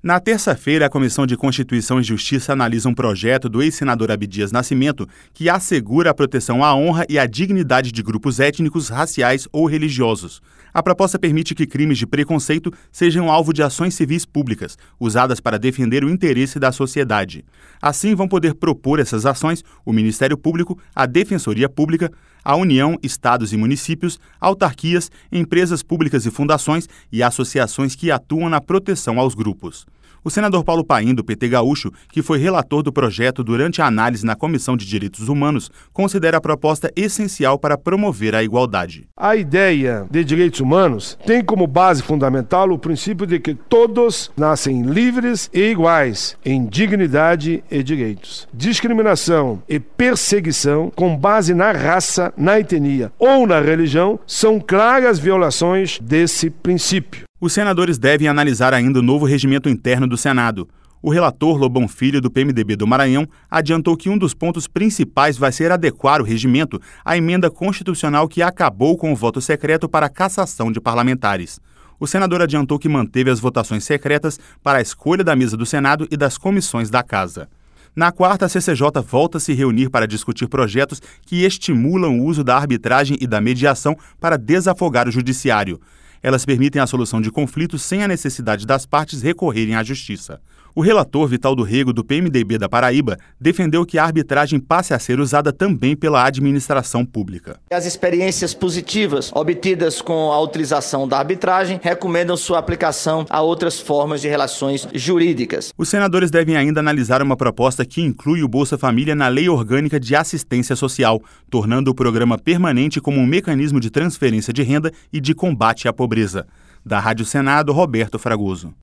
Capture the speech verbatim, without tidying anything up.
Na terça-feira, a Comissão de Constituição e Justiça analisa um projeto do ex-senador Abdias Nascimento que assegura a proteção à honra e à dignidade de grupos étnicos, raciais ou religiosos. A proposta permite que crimes de preconceito sejam alvo de ações civis públicas, usadas para defender o interesse da sociedade. Assim, vão poder propor essas ações o Ministério Público, a Defensoria Pública, a União, estados e municípios, autarquias, empresas públicas e fundações e associações que atuam na proteção aos grupos. O senador Paulo Paim, do P T Gaúcho, que foi relator do projeto durante a análise na Comissão de Direitos Humanos, considera a proposta essencial para promover a igualdade. A ideia de direitos humanos tem como base fundamental o princípio de que todos nascem livres e iguais em dignidade e direitos. Discriminação e perseguição com base na raça, na etnia ou na religião são claras violações desse princípio. Os senadores devem analisar ainda o novo regimento interno do Senado. O relator Lobão Filho, do P M D B do Maranhão, adiantou que um dos pontos principais vai ser adequar o regimento à emenda constitucional que acabou com o voto secreto para a cassação de parlamentares. O senador adiantou que manteve as votações secretas para a escolha da mesa do Senado e das comissões da Casa. Na quarta, a C C J volta a se reunir para discutir projetos que estimulam o uso da arbitragem e da mediação para desafogar o judiciário. Elas permitem a solução de conflitos sem a necessidade das partes recorrerem à justiça. O relator Vital do Rego, do P M D B da Paraíba, defendeu que a arbitragem passe a ser usada também pela administração pública. As experiências positivas obtidas com a utilização da arbitragem recomendam sua aplicação a outras formas de relações jurídicas. Os senadores devem ainda analisar uma proposta que inclui o Bolsa Família na Lei Orgânica de Assistência Social, tornando o programa permanente como um mecanismo de transferência de renda e de combate à pobreza. Da Rádio Senado, Roberto Fragoso.